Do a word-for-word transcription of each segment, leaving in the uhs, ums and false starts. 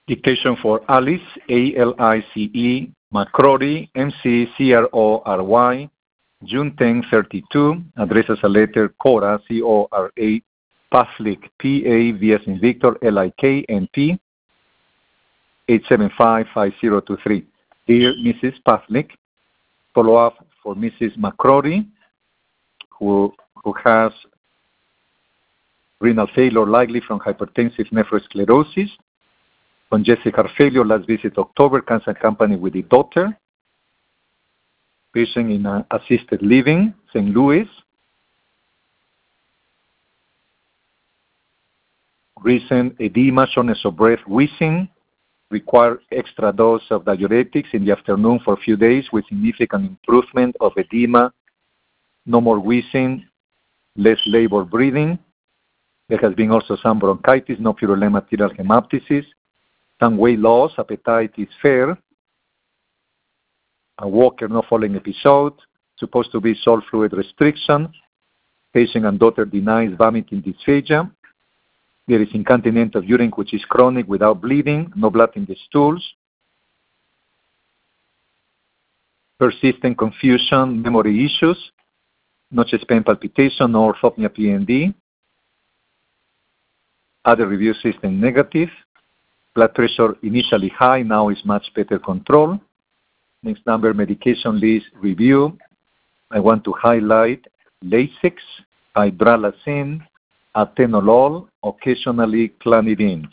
Dictation for Alice, A L I C E, McCrory, M C C R O R Y, June tenth, thirty-two, addresses a letter Cora, C O R A, Pavlik, P A V as in Victor, L I K, N P, eight seven five, five zero two three. Dear Missus Pavlik, follow-up for Missus McCrory, who, who has renal failure likely from hypertensive nephrosclerosis, congestive heart failure, last visit October, cancer accompanied with the daughter, patient in uh, assisted living, Saint Louis, recent edema, shortness of breath, wheezing, require extra dose of diuretics in the afternoon for a few days with significant improvement of edema, no more wheezing, less labored breathing. There has been also some bronchitis, no purulent material hemoptysis, some weight loss, appetite is fair, a walker, no falling episode, supposed to be salt fluid restriction, patient and daughter denies vomiting dysphagia. There is incontinence of urine which is chronic without bleeding, no blood in the stools, persistent confusion, memory issues, no chest pain palpitation, no orthopnea P N D. Other review system negative. Blood pressure initially high, now is much better control. Next number, medication list review. I want to highlight Lasix, hydralazine, atenolol, occasionally clonidine.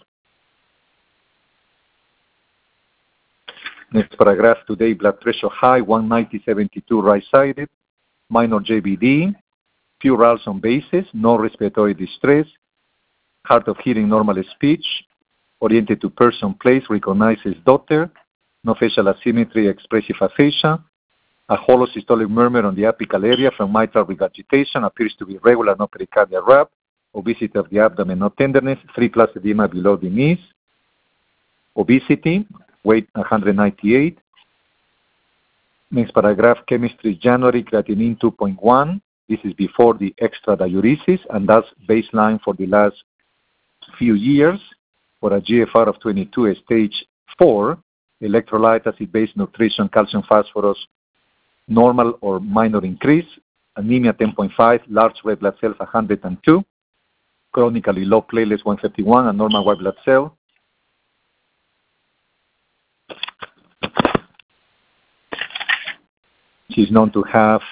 Next paragraph, today blood pressure high, one ninety seventy-two right-sided, minor J B D, few Ralston bases, no respiratory distress, hard of hearing, normal speech, oriented to person, place, recognizes daughter, no facial asymmetry, expressive aphasia, a hollow systolic murmur on the apical area from mitral regurgitation, appears to be regular, no pericardial rap, obesity of the abdomen, no tenderness, three plus edema below the knees, obesity, weight one hundred ninety-eight. Next paragraph, chemistry, January, creatinine two point one. This is before the extra diuresis, and that's baseline for the last few years. For a G F R of twenty-two, stage four, electrolyte, acid-base nutrition, calcium, phosphorus, normal or minor increase, anemia ten point five, large red blood cells one hundred two, chronically low platelets one fifty-one, and normal white blood cell. She's known to have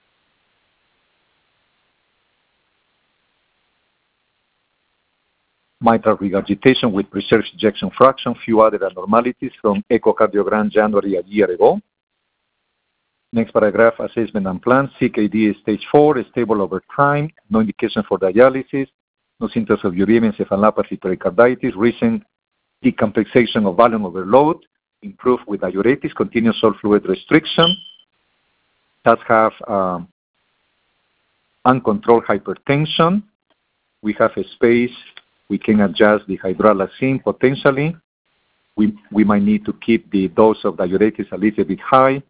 mitral regurgitation with preserved ejection fraction, few other abnormalities from echocardiogram January a year ago. Next paragraph, assessment and plan, C K D stage four, stable over time, no indication for dialysis, no symptoms of uremia, encephalopathy, pericarditis, recent decompensation of volume overload, improved with diuretics, continuous salt fluid restriction, does have um, uncontrolled hypertension. We have a space. We can adjust the hydralazine potentially. We, we might need to keep the dose of diuretics a little bit high.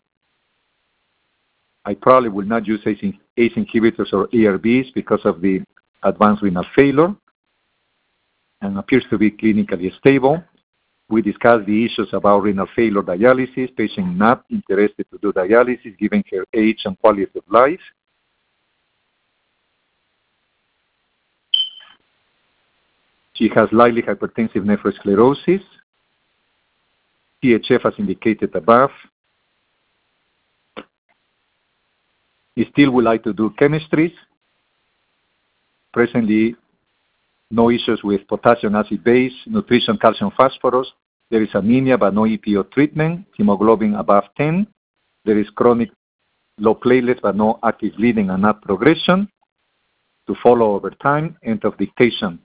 I probably will not use ACE, ACE inhibitors or A R Bs because of the advanced renal failure and appears to be clinically stable. We discussed the issues about renal failure dialysis, patient not interested to do dialysis given her age and quality of life. She has likely hypertensive nephrosclerosis, T H F as indicated above. He still would like to do chemistries. Presently, no issues with potassium acid base, nutrition, calcium, phosphorus. There is anemia but no E P O treatment, hemoglobin above ten. There is chronic low platelets but no active bleeding and not progression. To follow over time, end of dictation.